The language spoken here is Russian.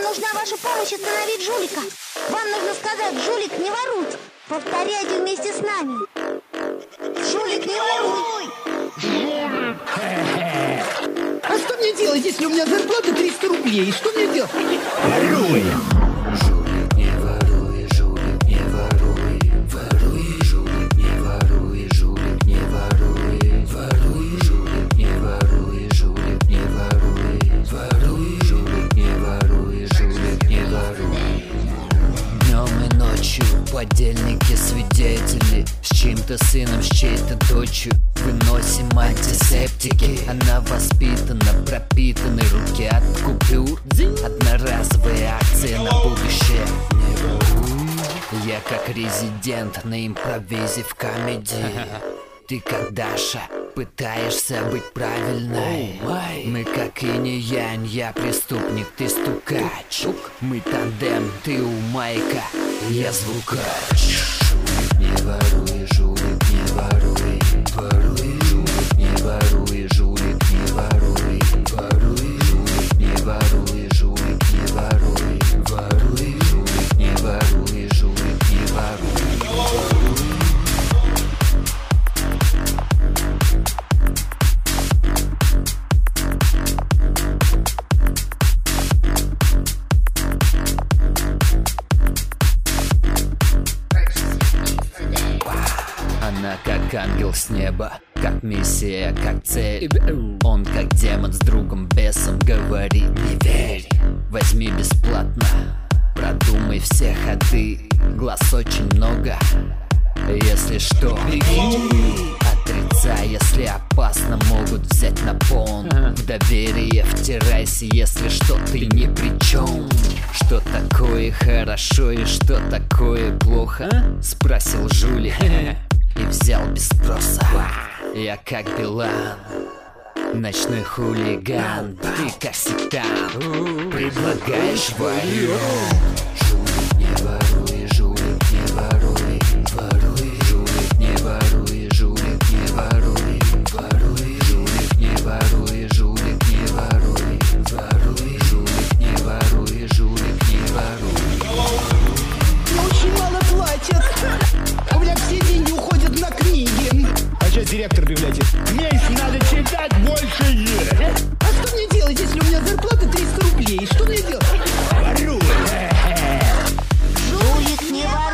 нужна ваша помощь остановить жулика. Вам нужно сказать: жулик, не воруй. Повторяйте вместе с нами: жулик, не воруй. А что мне делать, если у меня зарплата 300 рублей? Что мне делать? Воруй! Жулик, не воруй, жулик, не воруй. Воруй, жулик, не воруй, жулик, не воруй. Воруй, жулик, не воруй, жулик, не воруй. Воруй, жулик, не воруй, жулик, не воруй. Днем и ночью подельники, свидетели, с чьим-то сыном, с чьей-то дочью выносим антисептики. Она воспитана, пропитаны руки от купюр. Одноразовые акции на будущее. Не воруй. Я как резидент на импровизе в комедии. Ты как Даша, пытаешься быть правильной. Мы как инь и янь, я преступник, ты стукач. Мы тандем, ты у майка, я звукач. Не воруй, жулик, не воруй. Воруй, жулик, не воруй, жулик, не воруй. Воруй, жулик, не воруй, жулик, не воруй. Воруй, жулик, не воруй, жулик, не воруй. Она как ангел с неба, как миссия, как цель. Он как демон с другом бесом говорит: не верь, возьми бесплатно, продумай все ходы, глаз очень много. Если что, беги. Отрицай, если опасно, могут взять на пон. В доверие втирайся, если что, ты ни при чем. Что такое хорошо и что такое плохо? Спросил жулик и взял без спроса. Я как Билан, ночной хулиган. Ты как сектант, предлагаешь вариант. Жулик, не воруй, жулик, не воруй. Воруй, жулик, не воруй, жулик, не воруй. Воруй, жулик, не воруй, жулик, не воруй. Воруй, жулик, не воруй, жулик, не воруй. Мне очень мало платят. У меня все деньги уходят на книги. А сейчас директор библиотеки: меньше надо читать, больше есть. А что мне делать, если у меня зарплата 300 рублей? Что мне делать? Воруй. Жулик, не воруй.